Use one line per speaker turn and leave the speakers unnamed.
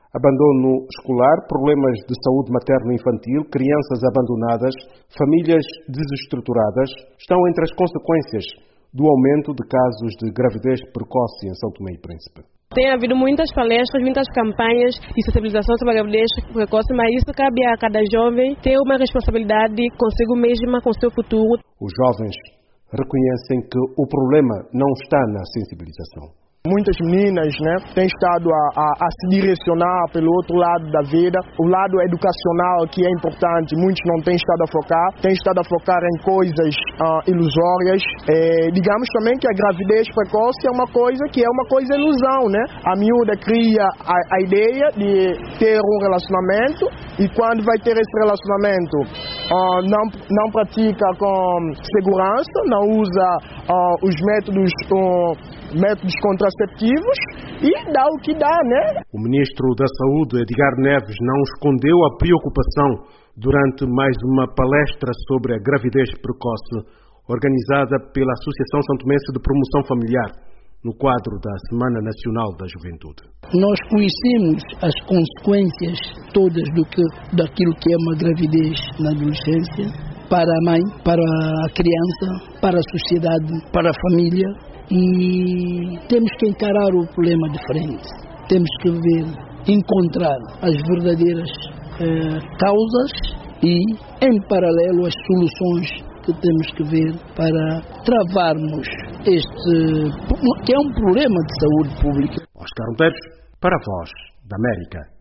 Abandono escolar, problemas de saúde materno-infantil, crianças abandonadas, famílias desestruturadas estão entre as consequências do aumento de casos de gravidez precoce em São Tomé e Príncipe.
Tem havido muitas palestras, muitas campanhas de sensibilização sobre a gravidez precoce, mas isso cabe a cada jovem ter uma responsabilidade consigo mesma, com seu futuro.
Os jovens reconhecem que o problema não está na sensibilização.
Muitas meninas, têm estado a se direcionar pelo outro lado da vida, o lado educacional que é importante, muitos não têm estado a focar em coisas ilusórias. Digamos também que a gravidez precoce é uma coisa ilusão, A miúda cria a ideia de ter um relacionamento e quando vai ter esse relacionamento não pratica com segurança, não usa os métodos contraceptivos e dá o que dá,
O ministro da Saúde, Edgar Neves, não escondeu a preocupação durante mais uma palestra sobre a gravidez precoce, organizada pela Associação Santomense de Promoção Familiar, no quadro da Semana Nacional da Juventude.
Nós conhecemos as consequências todas daquilo que é uma gravidez na adolescência, para a mãe, para a criança, para a sociedade, para a família. E temos que encarar o problema de frente. Temos que encontrar as verdadeiras causas e, em paralelo, as soluções que temos que ver para travarmos este, que é um problema de saúde pública.
Oscar Monteiro, para a Voz da América.